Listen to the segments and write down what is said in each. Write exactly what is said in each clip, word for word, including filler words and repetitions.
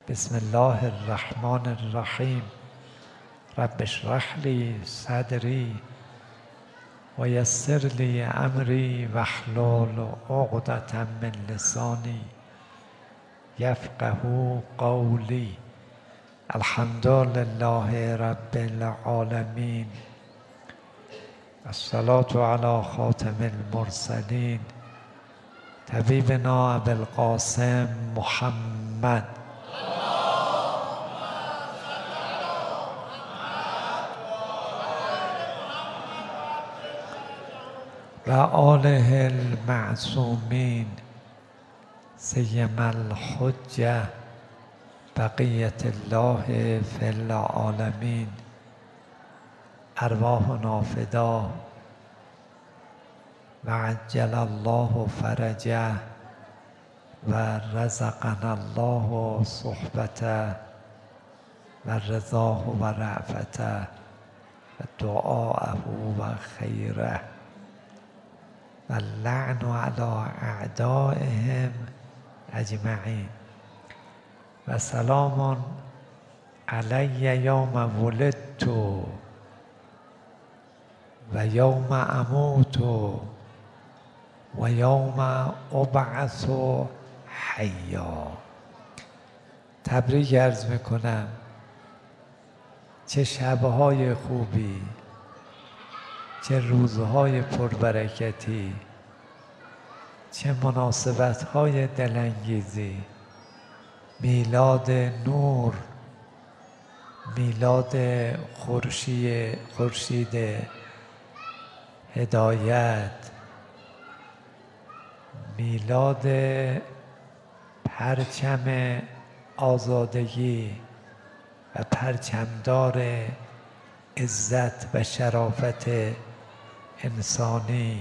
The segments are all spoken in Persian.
بسم الله الرحمن الرحیم. رب اشرح لی صدری و یسر لی امری واحلل عقدة من لسانی یفقهوا قولی. الحمد لله رب العالمین. الصلاة علی خاتم المرسلین طبیبنا ابوالقاسم محمد و آله المعصومین سیما الحجة بقیة الله فی العالمین. ارواحنا فدا و عجل الله فرجه و رزقنا الله صحبته و رضاه و رأفته و دعاءه و خیره و اللعن علی اعدائهم اجمعین. و سلام علی یوم ولدت و یوم اموت و یوم ابعث حیا. تبریک عرض میکنم. چه شبهای خوبی، چه روزهای پربرکتی، چه مناسبتهای دلانگیزی. میلاد نور، میلاد خورشید خورشید هدایت، میلاد پرچم آزادگی و پرچمدار عزت و شرافت انسانی،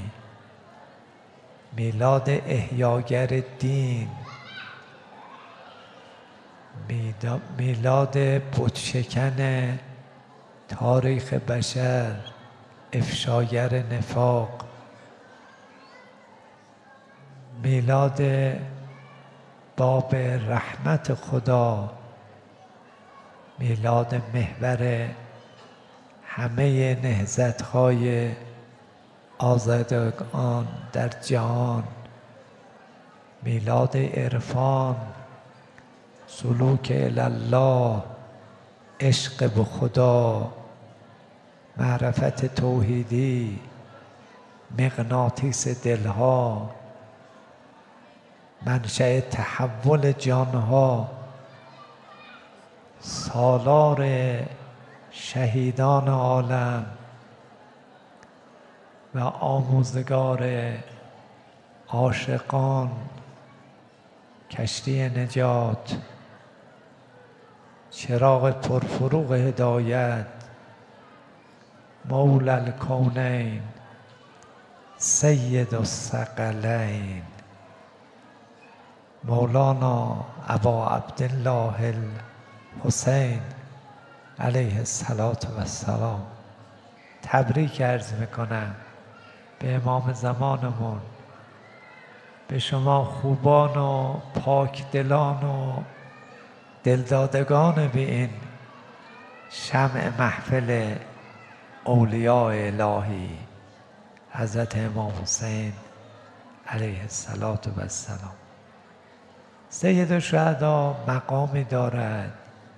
میلاد احیاگر دین، میلاد بتشکن تاریخ بشر، افشاگر نفاق، میلاد باب رحمت خدا، میلاد محور همه نهضت‌های آزادگان در جهان، میلاد عرفان، سلوک الی الله، عشق به خدا، معرفت توحیدی، مغناطیس دلها، منشأ تحول جانها، سالار شهیدان عالم و آموزگار عاشقان، کشتی نجات، چراغ پرفروغ هدایت، مولا الکونین، سید الثقلین، مولانا ابا عبدالله الحسین علیه الصلاة و السلام. تبریک عرض میکنم به امام زمانمون، به شما خوبان و پاک دلان و دلدادگان به این شمع محفل اولیاء الهی حضرت امام حسین علیه الصلاة و السلام. سید الشهدا مقامی دارد،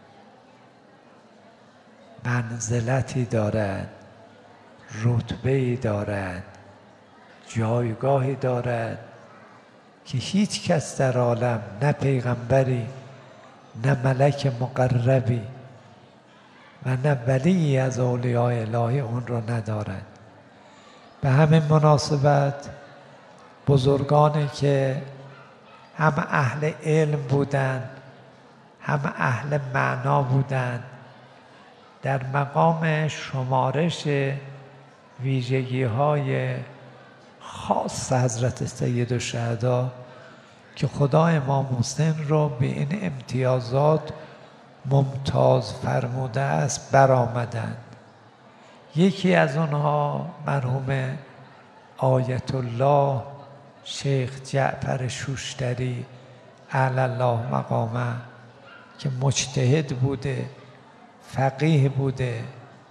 منزلتی دارد، رتبه‌ای دارد، جایگاهی دارد که هیچ کس در عالم، نه پیغمبری، نه ملک مقربی و نه ولی از اولیاء الهی اون را ندارد. به همین مناسبت بزرگانی که هم اهل علم بودند، هم اهل معنا بودند، در مقام شمارش ویژگی های خاص حضرت سید الشهدا که خدا امام حسین رو به این امتیازات ممتاز فرموده است برآمدند. یکی از آنها مرحوم آیت الله شیخ جعفر شوشتری اعلی الله مقامه، که مجتهد بوده، فقیه بوده،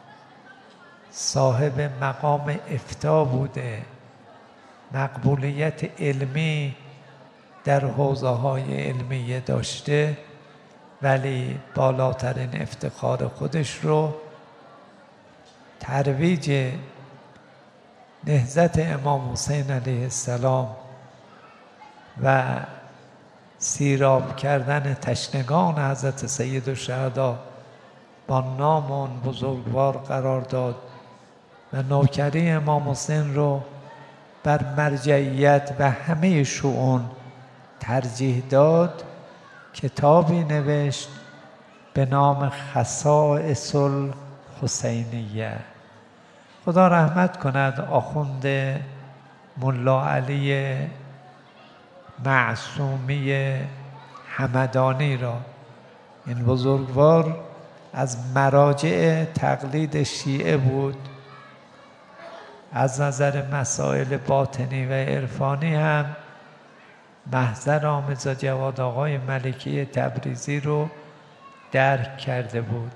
صاحب مقام افتاء بوده، مقبولیت علمی در حوزه های علمیه داشته، ولی بالاترین افتخار خودش رو ترویج نهضت امام حسین علیه السلام و سیراب کردن تشنگان حضرت سید الشهدا با نام اون بزرگوار قرار داد و نوکری امام حسین رو بر مرجعیت و همه شؤون ترجیح داد. کتابی نوشت به نام خصائص الحسینیه. خدا رحمت کند آخوند ملا علی معصومی همدانی را. این بزرگوار از مراجع تقلید شیعه بود، از نظر مسائل باطنی و عرفانی هم محضر آمرزا جواد آقای ملکی تبریزی رو درک کرده بود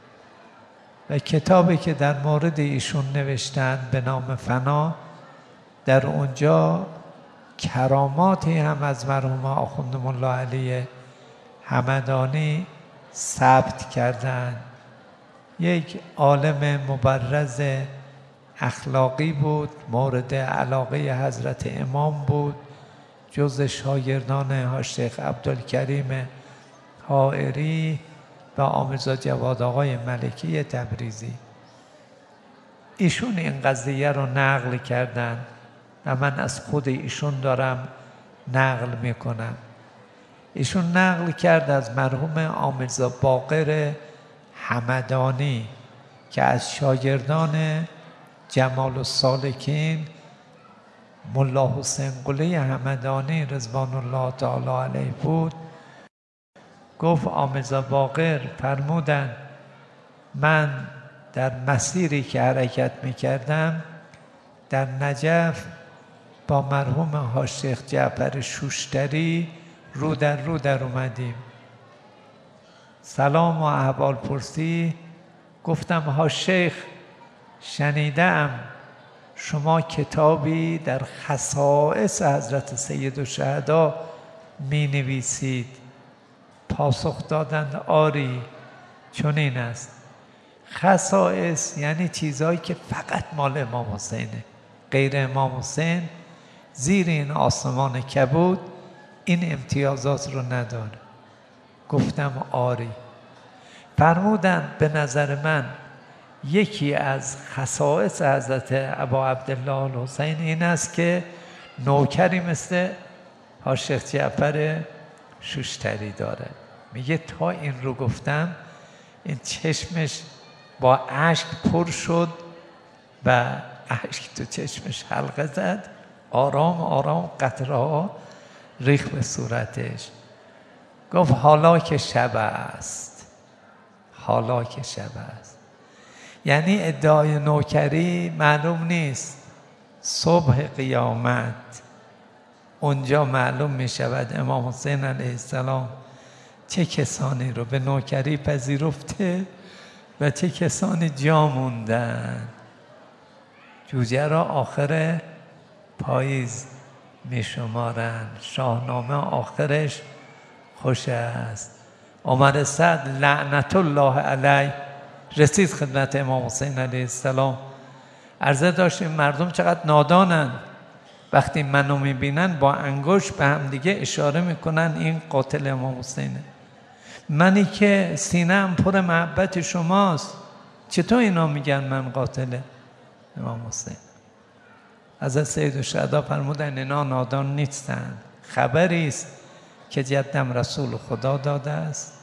و کتابی که در مورد ایشون نوشتن به نام فنا، در اونجا کراماتی هم از مرحوم آخوند ملا علی همدانی ثبت کردند. یک عالم مبرز اخلاقی بود، مورد علاقه حضرت امام بود، جز شاگردان ها شیخ عبدالکریم حائری و آمرزا جواد آقای ملکی تبریزی. ایشون این قضیه رو نقل کردن و من از خود ایشون دارم نقل میکنم. ایشون نقل کرد از مرحوم آمرزا باقر همدانی که از شاگردان جمال السالکین ملا حسین قلی همدانی رضوان الله تعالی علیه بود. گفت آمرزا باقر فرمودن من در مسیری که حرکت میکردم در نجف با مرحوم حاج شیخ جعفر شوشتری رو در رو در اومدیم. سلام و احوال پرسی. گفتم حاج شیخ شنیدم شما کتابی در خصائص حضرت سید الشهدا می نویسید. پاسخ دادند آری چنین است. خصائص یعنی چیزهایی که فقط مال امام حسینه، غیر امام حسین زیر این آسمان کبود این امتیازات رو نداره. گفتم آری. فرمودند به نظر من یکی از خصائص حضرت ابا عبدالله الحسین این است که نوکری مثل حاج شیخ جعفر شوشتری داره. میگه تا این رو گفتم این چشمش با اشک پر شد و اشک تو چشمش حلقه زد، آرام آرام قطره ها ریخت به صورتش. گفت حالا که شب است، حالا که شب است. یعنی ادعای نوکری معلوم نیست، صبح قیامت اونجا معلوم می شود امام حسین علیه السلام چه کسانی رو به نوکری پذیرفته و چه کسانی جا موندن. جوجه را آخر پاییز می شمارن، شاهنامه آخرش خوش است. عمر سعد لعنت الله علیه رسید خدمت امام حسین علیه السلام، عرضه داشتیم مردم چقدر نادانن، وقتی منو میبینن با انگشت به هم دیگه اشاره میکنن این قاتل امام حسینه. منی که سینه‌ام پر محبت شماست، چطور اینا میگن من قاتل امام حسین؟ حضرت سید الشهدا فرمودن اینا نادان نیستند، خبری است که جدم رسول خدا داده است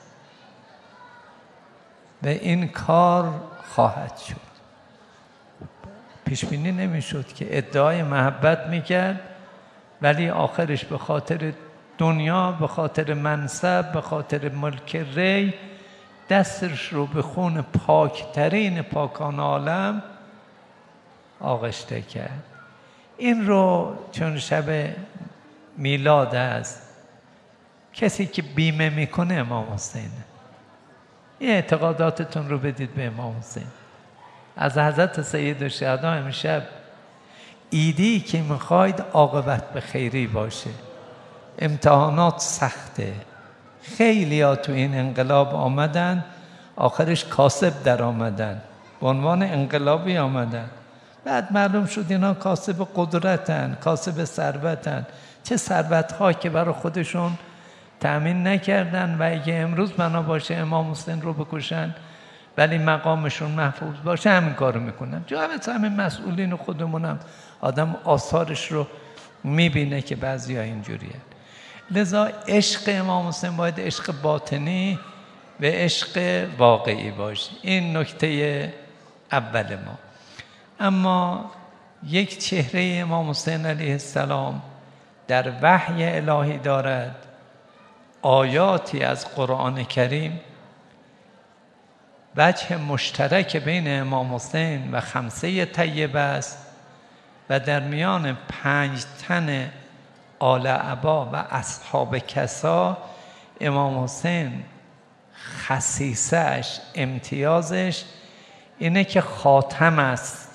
و این کار خواهد شد. پیش بینی نمیشد که ادعای محبت میکرد ولی آخرش به خاطر دنیا، به خاطر منصب، به خاطر ملک ری دستش رو به خون پاکترین پاکان عالم آغشته کرد. این رو چون شب میلاد است، کسی که بیمه میکنه امام حسینه، این اعتقاداتتون رو بدید به امام حسین. از حضرت سیدالشهدا امشب ایدی که میخواید عاقبت به خیری باشه. امتحانات سخته، خیلی ها تو این انقلاب آمدن آخرش کاسب در آمدن، به عنوان انقلابی آمدن، بعد معلوم شد اینا کاسب قدرتن، کاسب ثروتن. چه ثروت‌ها که برای خودشون تأمین نکردن و اگه امروز بنا باشه امام حسین رو بکشن ولی مقامشون محفوظ باشه همین کارو میکنن. جامعه همین مسئولین خودمونم آدم آثارش رو میبینه که بعضیا اینجوریه. لذا عشق امام حسین باید عشق باطنی و عشق واقعی باشه. این نکته اول ما. اما یک چهره امام حسین علیه السلام در وحی الهی دارد، آیاتی از قرآن کریم وجه مشترک بین امام حسین و خمسه طیبه است و در میان پنج تن آل عبا و اصحاب کسا امام حسین خصیصش، امتیازش اینه که خاتم است،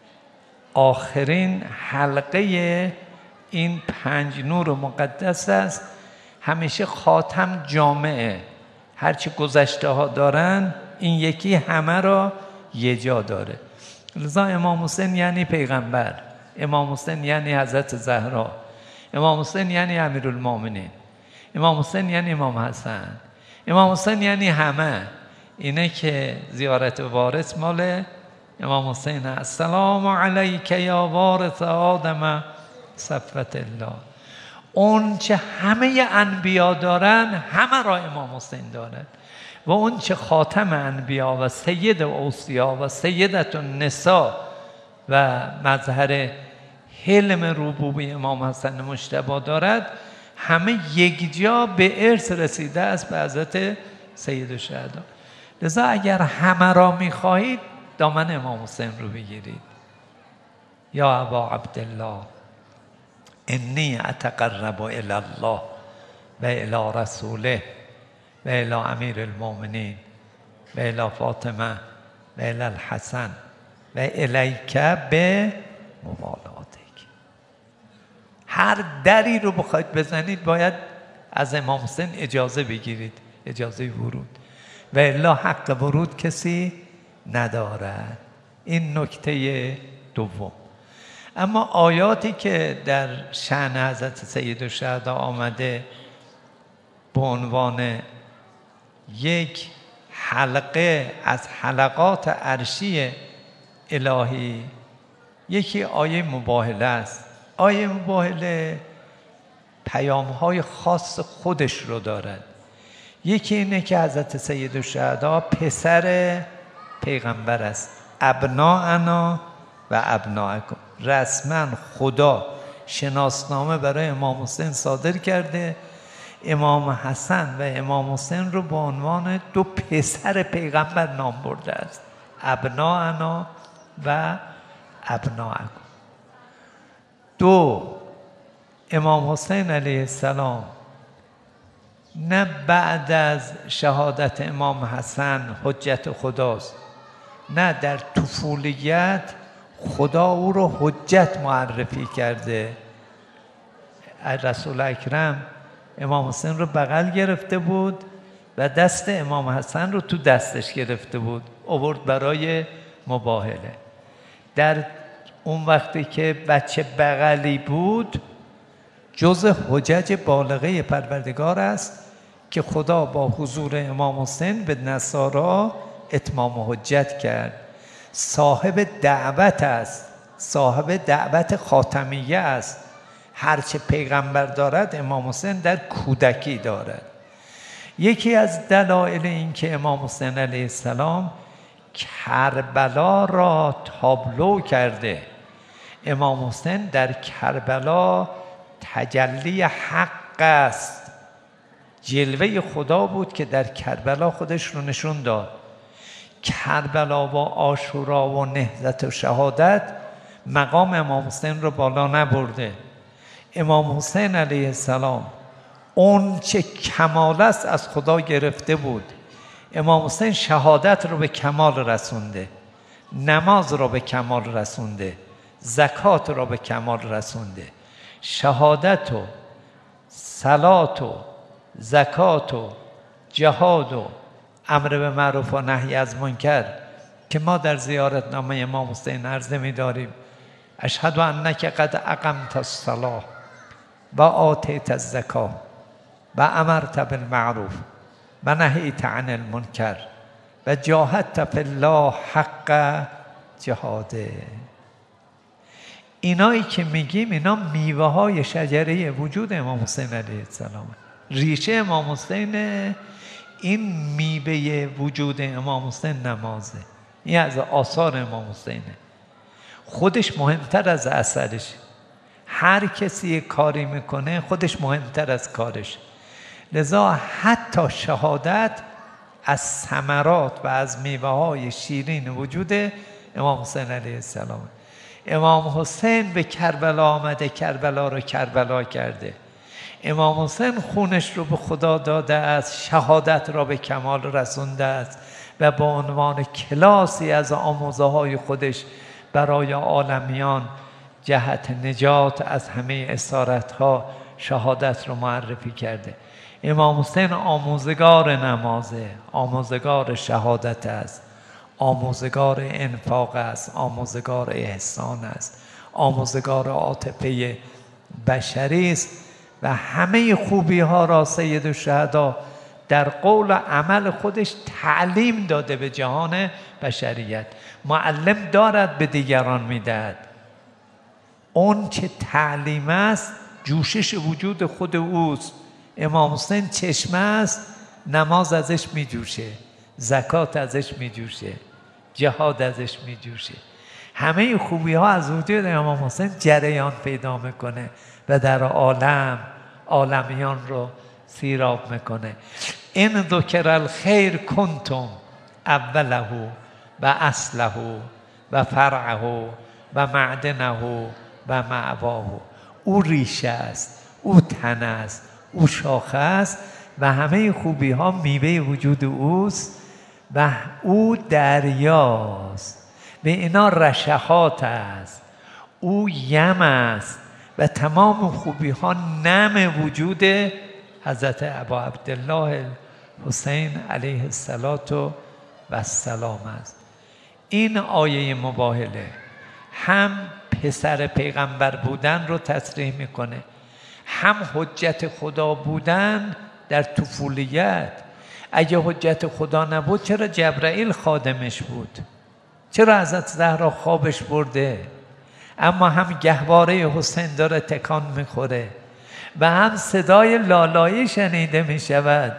آخرین حلقه این پنج نور مقدس است. همیشه خاتم جامعه، هرچی گذشته ها دارن این یکی همه را یه جا داره. لذا امام حسین یعنی پیغمبر، امام حسین یعنی حضرت زهرا، امام حسین یعنی امیرالمومنین، امام حسین یعنی امام حسن، امام حسین یعنی همه. اینه که زیارت وارث مال امام حسین هست. السلام علیک یا وارث آدم صفوت الله. اون چه همه انبیا دارن همه را امام حسین دارد و اون چه خاتم انبیا و سید اوصیا و سیدت النساء و مظهر حلم ربوبی امام حسن مجتبی دارد همه یکجا به ارث رسیده است به حضرت سیدالشهدا. لذا اگر همه را میخواهید دامن امام حسین رو بگیرید. یا ابا عبدالله انی اتقرب الی الله و الی رسوله و الی امیر المؤمنین و الی فاطمه و الی الحسن و الیک به موالاتک. هر دری رو بخواید بزنید باید از امام حسین اجازه بگیرید، اجازه ورود، و الا حق ورود کسی ندارد. این نکته دوم. اما آیاتی که در شأن حضرت سیدالشهدا آمده به عنوان یک حلقه از حلقات عرشی الهی، یکی آیه مباهله است. آیه مباهله پیام‌های خاص خودش رو دارد. یکی اینه که حضرت سیدالشهدا پسر پیغمبر است. ابناءنا و ابناءکم. رسما خدا شناسنامه برای امام حسین صادر کرده. امام حسن و امام حسین رو به عنوان دو پسر پیغمبر نام برده است. ابناءنا و ابناءکم. دو، امام حسین علیه السلام نه بعد از شهادت امام حسن حجت خداست، نه در طفولیت خدا او رو حجت معرفی کرده. رسول اکرم امام حسین رو بغل گرفته بود و دست امام حسن رو تو دستش گرفته بود، آورد برای مباهله. در اون وقتی که بچه بغلی بود جز حجج بالغه پروردگار است که خدا با حضور امام حسین به نصارا اتمام حجت کرد. صاحب دعوت است، صاحب دعوت خاتمیه است. هرچه پیغمبر دارد امام حسین در کودکی دارد. یکی از دلایل این که امام حسین علیه السلام کربلا را تابلو کرده، امام حسین در کربلا تجلی حق است، جلوه خدا بود که در کربلا خودش رو نشون داد. کربلا و عاشورا و نهضت و شهادت مقام امام حسین رو بالا نبرده. امام حسین علیه السلام اون چه کمال است از خدا گرفته بود. امام حسین شهادت رو به کمال رسونده، نماز رو به کمال رسونده، زکات رو به کمال رسونده. شهادت و صلات و زکات و جهاد و امر به معروف و نهی از منکر که ما در زیارتنامه امام حسین عرضه می داریم اشهد انک قد اقمت الصلاة و آتیت الزکاة و امرت بالمعروف و نهیت عن المنکر و جاهدت فی الله حق جهاده. اینایی که میگیم اینا میوه های شجره وجود امام حسین علیه السلام، ریشه امام حسین. این میوه وجود امام حسین نمازه، این از آثار امام حسینه، خودش مهمتر از اثرش. هر کسی کاری میکنه خودش مهمتر از کارش. لذا حتی شهادت از ثمرات و از میوه های شیرین وجود امام حسین علیه السلام. امام حسین به کربلا آمده، کربلا رو کربلا کرده. امام حسین خونش رو به خدا داده است، شهادت را به کمال رسونده است و به عنوان کلاسی از آموزه های خودش برای عالمیان جهت نجات از همه اسارت ها شهادت رو معرفی کرده. امام حسین آموزگار نمازه، آموزگار شهادت است، آموزگار انفاق است، آموزگار احسان است، آموزگار عاطفه بشری است و همه خوبی ها را سید الشهدا در قول و عمل خودش تعلیم داده به جهان بشریت. معلم دارد به دیگران میدهد. اون چه تعلیم است جوشش وجود خود اوست. امام حسین چشمه است، نماز ازش می جوشه، زکات ازش می جوشه، جهاد ازش می جوشه. همه خوبی ها از وجود امام حسین جریان پیدا میکنه و در عالم عالمیان رو سیراب میکنه. این ذکر الخیر کنتم اوله و اصله و فرعه و معدنه و معواه. او ریشه است، او تن است، او شاخه است و همه خوبی ها میوه وجود اوست و او دریاست و اینا رشحات است. او یم است و تمام خوبی ها نم وجود حضرت ابا عبدالله حسین علیه السلام است. این آیه مباهله هم پسر پیغمبر بودن رو تصریح میکنه، هم حجت خدا بودن در طفولیت. اگه حجت خدا نبود چرا جبرائیل خادمش بود؟ چرا حضرت زهرا خوابش برده؟ اما هم گهواره حسین داره تکان میخوره و هم صدای لالایی شنیده میشود.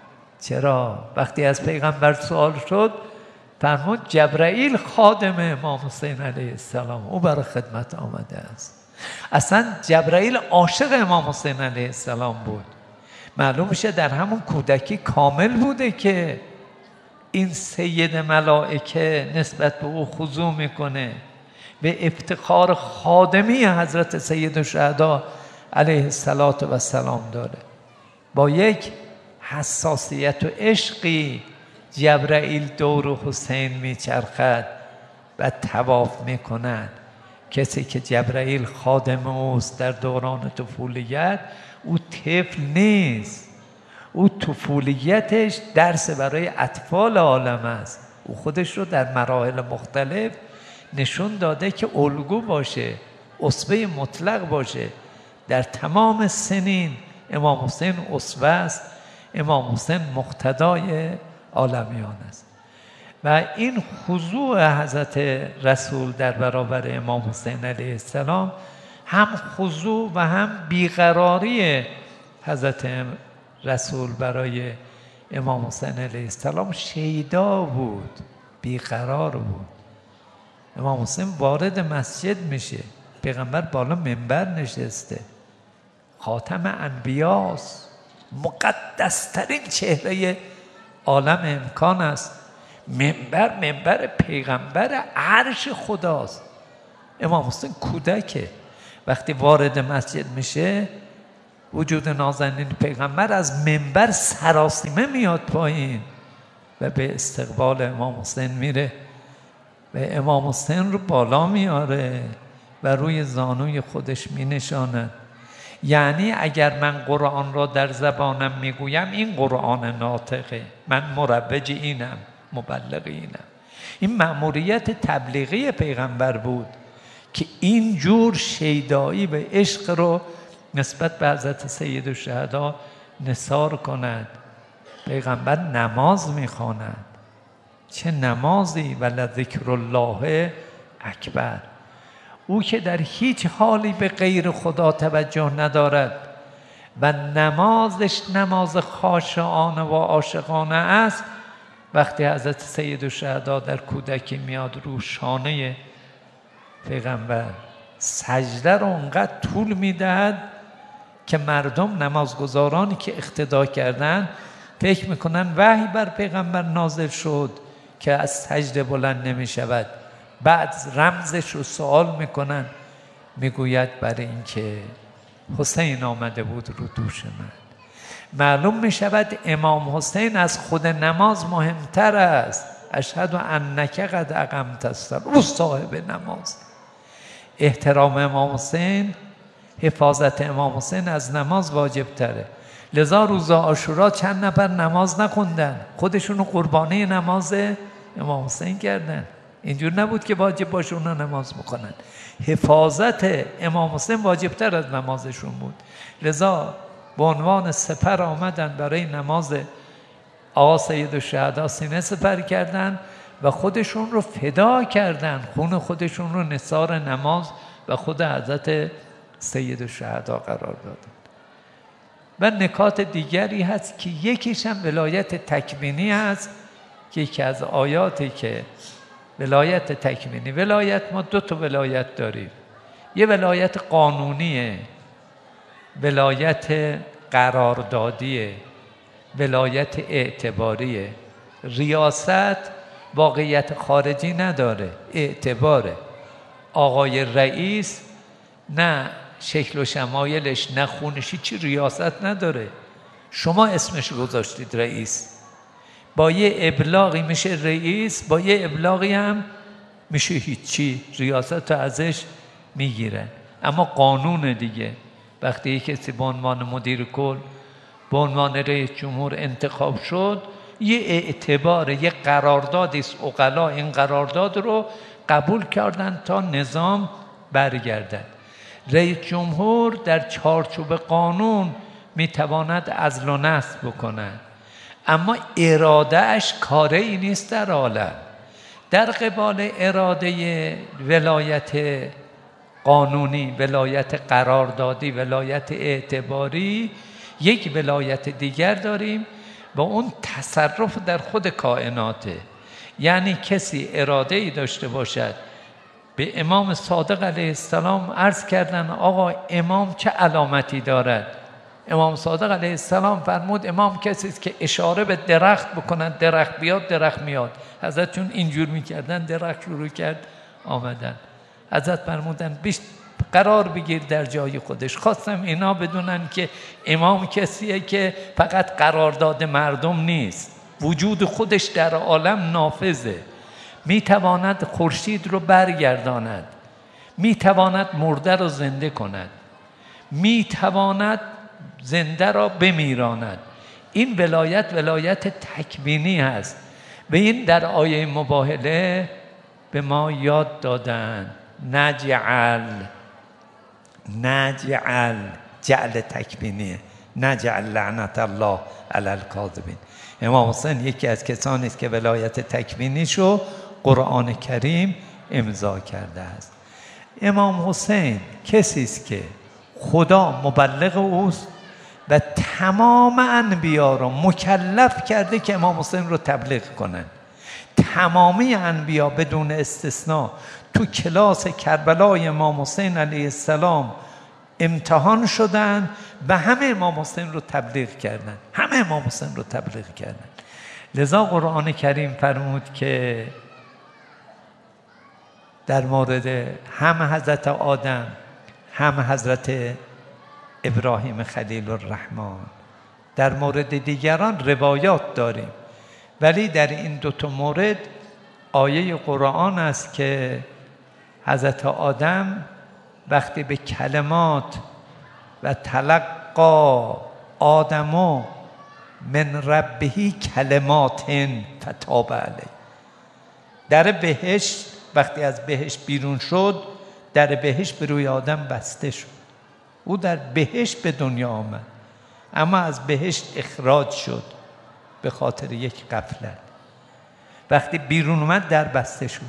چرا؟ وقتی از پیغمبر سوال شد فرمود جبرائیل خادم امام حسین علیه السلام، او برای خدمت آمده است. اصلا جبرائیل عاشق امام حسین علیه السلام بود. معلوم میشه در همون کودکی کامل بوده که این سید ملائکه نسبت به او خضوع میکنه، به افتخار خادمی حضرت سید الشهدا علیه السلام داره. با یک حساسیت و عشقی جبرائیل دور حسین میچرخد و طواف میکند. کسی که جبرائیل خادم اوست در دوران طفولیت، او طفل نیست، او طفولیتش درس برای اطفال عالم است. او خودش رو در مراحل مختلف نشون داده که الگو باشه، اسوه مطلق باشه. در تمام سنین امام حسین اسوه است، امام حسین مقتدای عالمیان است. و این خضوع حضرت رسول در برابر امام حسین علیه السلام هم خضوع و هم بیقراری حضرت رسول برای امام حسین علیه السلام شیدا بود، بیقرار بود. امام حسین وارد مسجد میشه، پیغمبر بالا منبر نشسته، خاتم انبیاست، مقدسترین چهره عالم امکان است. منبر منبر پیغمبر عرش خداست. امام حسین کودکه، وقتی وارد مسجد میشه وجود نازنین پیغمبر از منبر سراسیمه میاد پایین و به استقبال امام حسین میره و امام حسین رو بالا میاره و روی زانوی خودش مینشاند. یعنی اگر من قرآن را در زبانم میگویم این قرآن ناطقه، من مروج اینم، مبلغ اینم. این مأموریت تبلیغی پیغمبر بود که این جور شیدایی و عشق رو نسبت به حضرت سیدالشهدا نثار کند. پیغمبر نماز میخواند، چه نمازی! ولذکر الله اکبر. او که در هیچ حالی به غیر خدا توجه ندارد و نمازش نماز خاشعانه و عاشقانه است، وقتی حضرت سیدالشهدا در کودکی میاد رو شانه پیغمبر سجده رو اونقدر طول میدهد که مردم نمازگزارانی که اقتدا کردن فکر میکنن وحی بر پیغمبر نازل شد که از سجده بلند نمیشود. بعد رمزش رو سوال میکنن، میگوید برای اینکه حسین آمده بود رو دوش من. معلوم میشود امام حسین از خود نماز مهمتر است. اشهد انک قد اقمت الصلاة، او صاحب نماز. احترام امام حسین، حفاظت امام حسین از نماز واجب تره. لذا روز عاشورا چند نفر نماز نخوندن، خودشونو قربانی نماز امام حسین کردن. اینجور نبود که واجب باشه اونا نماز بکنن. حفاظت امام حسین واجب تر از نمازشون بود. لذا به عنوان سپر آمدن برای نماز آقا سیدالشهدا، سینه سپر کردن و خودشون رو فدا کردن، خون خودشون رو نثار نماز و خود حضرت سیدالشهدا قرار دادن. و نکات دیگری هست که یکیش هم ولایت تکوینی هست که یکی از آیاتی که ولایت تکوینی، ولایت ما دو تا ولایت داریم، یه ولایت قانونیه، ولایت قراردادیه، ولایت اعتباریه. ریاست واقعیت خارجی نداره، اعتباره. آقای رئیس نه شکل و شمایلش نه خونشی چی ریاست نداره. شما اسمش گذاشتید رئیس، با یه ابلاغی میشه رئیس، با یه ابلاغی هم میشه هیچی، ریاست رو ازش میگیرن. اما قانون دیگه، وقتی یک کسی به عنوان مدیر کل، به عنوان رئیس جمهور انتخاب شد، یه اعتبار، یه قراردادی است. عقلا این قرارداد رو قبول کردن تا نظام برگردد. رئیس جمهور در چارچوب قانون میتواند عزل و نصب بکند، اما ارادهش کاری نیست در عالم. در قبال اراده ولایت قانونی، ولایت قراردادی، ولایت اعتباری، یک ولایت دیگر داریم و اون تصرف در خود کائناته. یعنی کسی اراده ای داشته باشد. به امام صادق علیه السلام عرض کردن آقا امام چه علامتی دارد؟ امام صادق علیه السلام فرمود امام کسی است که اشاره به درخت بکنن، درخت بیاد درخت میاد. حضرت چون اینجور میکردن درخت شروع کرد آمدن. حضرت فرمودن بیش قرار بگیر در جای خودش. خواستم اینا بدونن که امام کسیه که فقط قرارداد مردم نیست، وجود خودش در عالم نافذه. میتواند خورشید رو برگرداند، میتواند مرده رو زنده کند، میتواند زنده را بمیراند. این ولایت ولایت تکوینی هست و این در آیه مباهله به ما یاد دادن. نجعل نجعل جعل تکوینیه، نجعل لعنت الله علی الکاذبین. امام حسین یکی از کسانی است که ولایت تکوینیشو قرآن کریم امضا کرده است. امام حسین کسی است که خدا مبلغ اوست و تمام انبیا رو مکلف کرده که امام حسین رو تبلیغ کنن. تمامی انبیا بدون استثناء تو کلاس کربلای امام حسین علیه السلام امتحان شدن و همه امام حسین رو تبلیغ کردن، همه امام حسین رو تبلیغ کردن. لذا قرآن کریم فرمود که در مورد هم حضرت آدم هم حضرت ابراهیم خلیل الرحمن، در مورد دیگران روایات داریم ولی در این دوتا مورد آیه قرآن است که حضرت آدم وقتی به کلمات و تلقا آدمو من ربهی کلمات فتاب علیه، در بهشت وقتی از بهشت بیرون شد، در بهشت به روی آدم بسته شد. او در بهشت به دنیا آمد اما از بهشت اخراج شد به خاطر یک غفلت. وقتی بیرون اومد در بسته شد.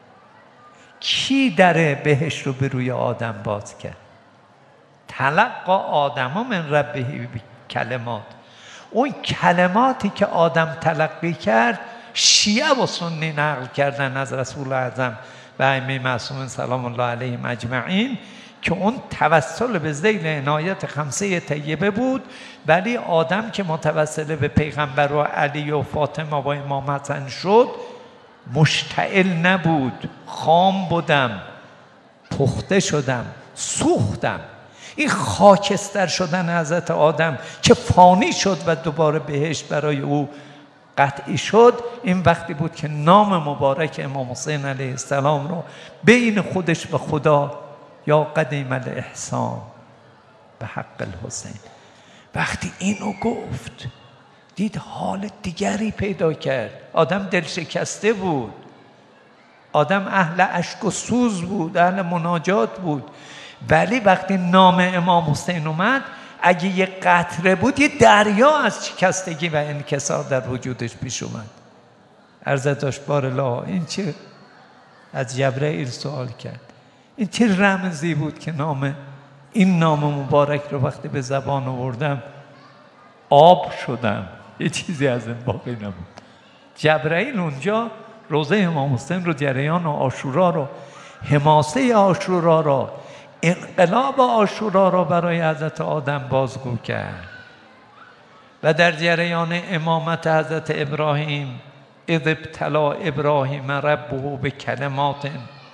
کی در بهشت رو به روی آدم باز کرد؟ تلقا آدم من ربه کلمات. اون کلماتی که آدم تلقی کرد شیعه و سنی نقل کردن از رسول اعظم و ائمه معصومین سلام الله علیهم اجمعین که اون توسل به ذیل عنایت خمسه طیبه بود، ولی آدم که متوسل به پیغمبر و علی و فاطمه و امام حسن شد مشتعل نبود. خام بودم، پخته شدم، سوختم. این خاکستر شدن حضرت آدم که فانی شد و دوباره بهشت برای او قطعی شد، این وقتی بود که نام مبارک امام حسین علیه السلام رو بین خودش و خدا یا قدیم الاحسان به حق الحسین، وقتی اینو گفت دید حال دیگری پیدا کرد. آدم دل شکسته بود، آدم اهل اشک و سوز بود، اهل مناجات بود، ولی وقتی نام امام حسین اومد اگه یه قطره بود یه دریا از شکستگی و انکسار در وجودش پیش اومد. عرض داشت بارالله این چه؟ از جبرائیل سوال کرد این چه رمزی بود که نام این نام مبارک رو وقتی به زبان آوردم آب شدم، یه چیزی از این باقی نبود. جبرائیل اونجا روزه امام حسین رو، جریان عاشورا رو، حماسه عاشورا رو، انقلاب عاشورا را برای حضرت آدم بازگو کرد. و در جریان امامت حضرت ابراهیم اذ ابتلا ابراهیم ربه به کلمات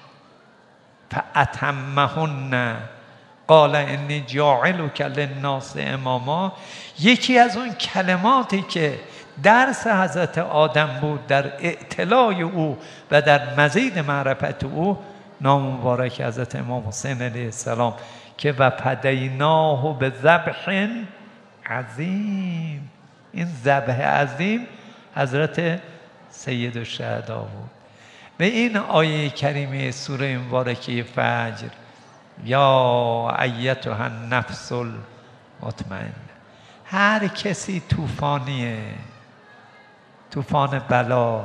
فاتمهن قال انی جاعلک للناس اماما، یکی از اون کلماتی که درس حضرت آدم بود در اعتلای او و در مزید معرفت او، نام مبارک حضرت امام حسین علیه السلام که و فدیناه به ذبح عظیم. این ذبح عظیم حضرت سید الشهدا بود. به این آیه کریمه سوره مبارکه فجر یا ایتها النفس المطمئنه، هر کسی طوفانیه، طوفان بلا،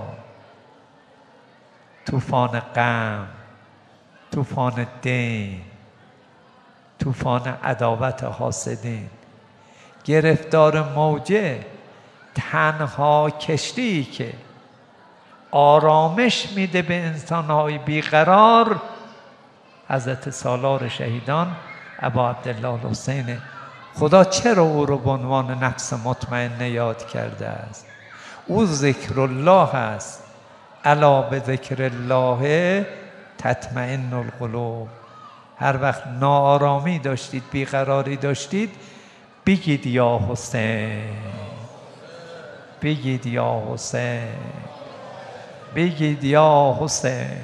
طوفان غم، طوفان دین، طوفان عداوت حاسدین، گرفتار موجه، تنها کشتی که آرامش میده به انسانهای بیقرار حضرت سالار شهیدان ابا عبدالله الحسین. خدا چرا او رو به عنوان نفس مطمئنه یاد کرده است؟ او ذکر الله است، الا به ذکر الله تطمئن القلوب. هر وقت ناآرامی داشتید، بیقراری داشتید، بگید یا حسین، بگید یا حسین، بگید یا حسین.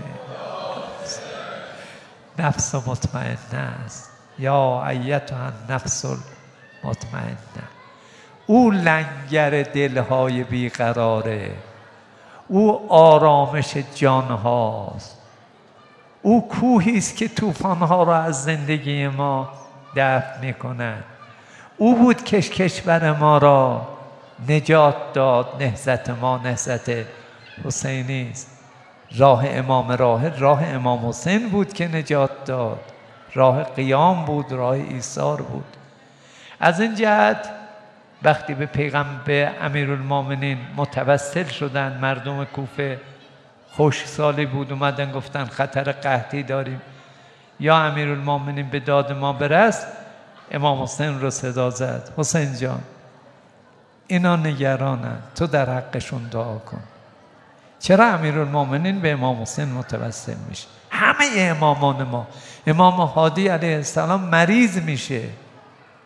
نفس مطمئنه است، یا ایتها النفس المطمئنه. او لنگر دلهای بیقراره، او آرامش جانهاست، او کوهی است که طوفانها را از زندگی ما دفع می‌کند. او بود که کشور ما را نجات داد. نهضت ما نهضت حسینی است. راه امام راهب راه امام حسین بود که نجات داد، راه قیام بود، راه ایثار بود. از این جهت وقتی به پیغمبر امیرالمومنین متوسل شدن، مردم کوفه خشکسالی بود، اومدن گفتن خطر قحطی داریم، یا امیرالمومنین به داد ما برس. امام حسین رو صدا زد، حسین جان اینا نگرانن، تو در حقشون دعا کن. چرا امیرالمومنین به امام حسین متوسل میشه؟ همه امامان ما، امام هادی علیه السلام مریض میشه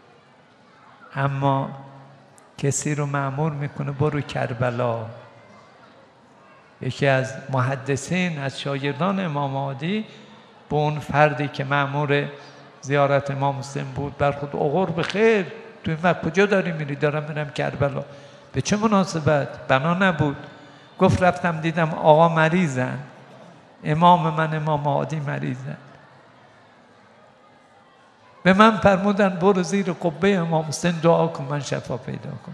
اما کسی رو مأمور میکنه برو کربلا، یکی از محدثین از شاگردان امام هادی به اون فردی که مأمور زیارت امام حسین بود برخورد: عقر بخیر، تو این وقت کجا داری میری؟ دارم میرم کربلا. به چه مناسبت؟ بنا نبود. گفت رفتم دیدم آقا مریضن، امام من امام هادی مریضن، به من فرمودن برو زیر قبه امام حسین دعا کن من شفا پیدا کنم.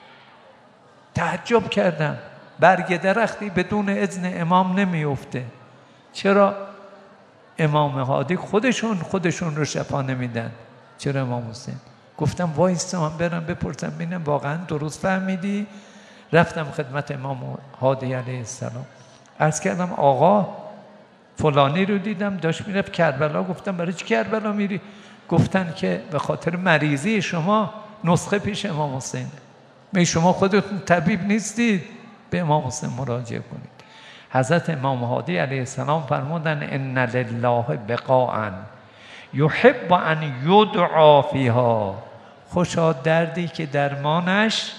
تعجب کردم، برگ درختی بدون اذن امام نمیفته، چرا امام هادی خودشون خودشون رو شفا نمیدن، چرا امام حسین؟ گفتم وایسا من برم بپرسم ببینم واقعا درست فهمیدی. رفتم خدمت امام هادی علیه السلام، عرض کردم آقا فلانی رو دیدم داشت میرفت کربلا. گفتم برای چی کربلا میری؟ گفتن که به خاطر مریضی شما نسخه پیش امام حسین. می شما خودتون طبیب نیستید، به امام حسین مراجعه کنید. حضرت امام هادی علیه السلام فرمودن ان لله بقاء یحب ان یدعا فیها. خوشا دردی که درمانش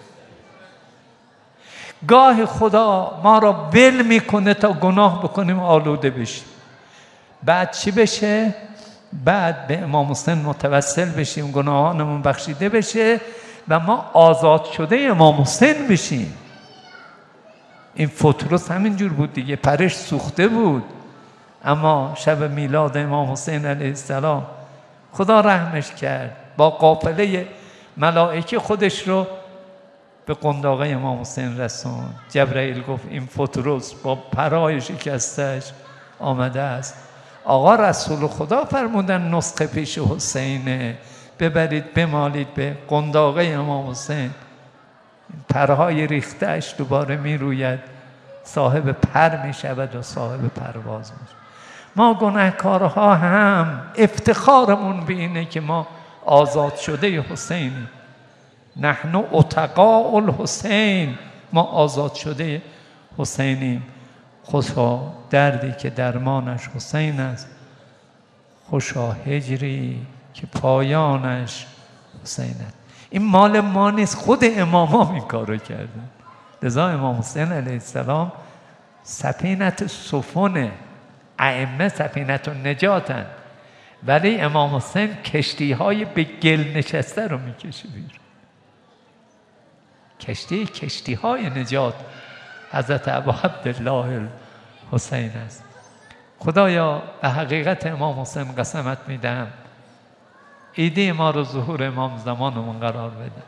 گاه خدا ما را ول میکنه تا گناه بکنیم آلوده بشیم، بعد چی بشه؟ بعد به امام حسین متوسل بشیم گناهانمون بخشیده بشه و ما آزاد شده امام حسین بشیم. این فطرس همینجور بود دیگه، پرش سوخته بود، اما شب میلاد امام حسین علیه السلام خدا رحمش کرد، با قافله ملائکه خودش رو به قنداق امام حسین رسوند. جبرئیل گفت این فطرس با پرهای شکستش آمده است. آقا رسول خدا فرمودن نسخه پیش حسینه، ببرید بمالید به قنداق امام حسین، پرهای ریختش دوباره می روید، صاحب پر می شود و صاحب پرواز می شود. ما گناهکارها هم افتخارمون به اینه که ما آزاد شده حسینیم. نحن اتقاء الحسین، ما آزاد شده حسینیم. خوشا دردی که درمانش حسین است، خوشا هجری که پایانش حسین است. این مال ما نیست، خود اماما این کارو کردن. لذا امام حسین علیه السلام سفینت سفن ائمه سفینت النجاتن، ولی امام حسین کشتی های به گل نشسته رو میکشه بیرون. کشتی کشتی های نجات حضرت ابو عبدالله حسین است. خدایا به حقیقت امام حسین قسمت میدم، ایده ما رو ظهور امام زمانمون قرار بده.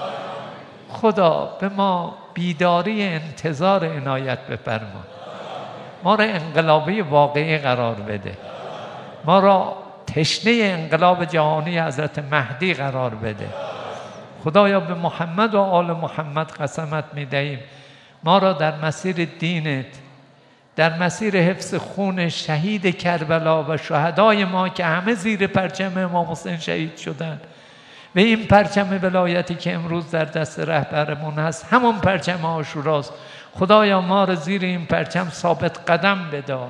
خدا به ما بیداری انتظار عنایت بفرما، ما را انقلابی واقعی قرار بده، ما را تشنه انقلاب جهانی حضرت مهدی قرار بده. خدایا به محمد و آل محمد قسمت میدهیم ما را در مسیر دینت، در مسیر حفظ خون شهید کربلا و شهدای ما که همه زیر پرچم امام حسین شهید شدند و این پرچم ولایتی که امروز در دست رهبرمون هست همون پرچم عاشوراست. خدایا ما را زیر این پرچم ثابت قدم بدار.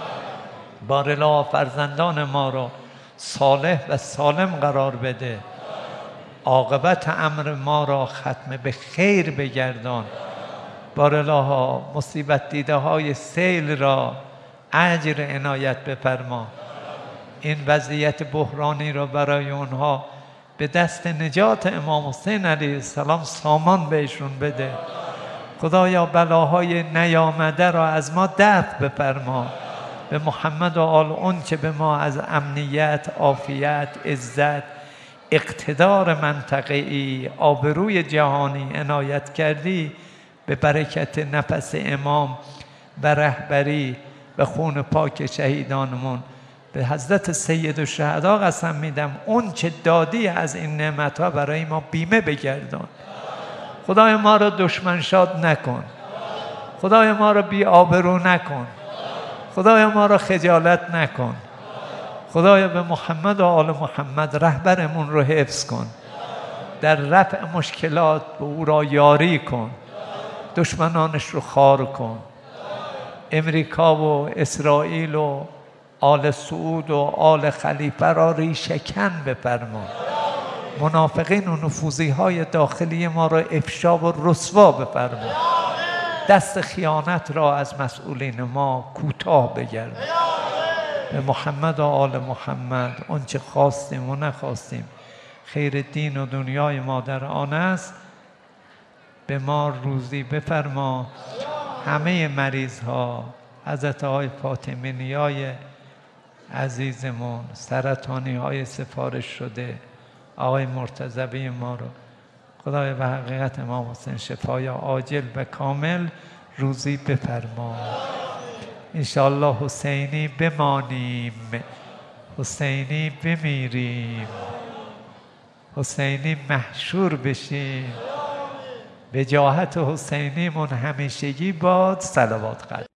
بارالله فرزندان ما را صالح و سالم قرار بده. عاقبت امر ما را ختم به خیر بگردان. بارالله مصیبت دیده های سیل را اجر عنایت بفرما. این وضعیت بحرانی را برای اونها به دست نجات امام حسین علیه السلام سامان بهشون بده. خدایا بلاهای نیامده را از ما دفع بفرما. به محمد و آل اون که به ما از امنیت، عافیت، عزت، اقتدار منطقه‌ای، آبروی جهانی عنایت کردی، به برکت نفس امام و رهبری و خون پاک شهیدانمون به حضرت سید الشهدا قسم میدم اون چه دادی از این نعمتها برای ما بیمه بگردان. خدای ما را دشمن شاد نکن، خدای ما را بی آبرو نکن، خدای ما را خجالت نکن. خدایا به محمد و آل محمد رهبرمون رو حفظ کن، در رفع مشکلات به او را یاری کن، دشمنانش رو خار کن. امریکا و اسرائیل و آل سعود و آل خلیفه را ریشه‌کن بفرما. منافقین و نفوذی های داخلی ما را افشا و رسوا بفرما. دست خیانت را از مسئولین ما کوتاه بگردان. به محمد و آل محمد اونچه خواستیم و نخواستیم خیر دین و دنیای ما در آن است، به ما روزی بفرما. همه مریض ها، حضرت آقای فاطمی نیای عزیزمون، سرطانی های سفارش شده، آقای مرتضوی ما رو خدای به حقیقت امام حسین شفای عاجل و کامل روزی بفرما. انشاءالله حسینی بمانیم، حسینی بمیریم، حسینی محشور بشیم. به جاهت حسینیمون همیشگی باد صلوات قدر.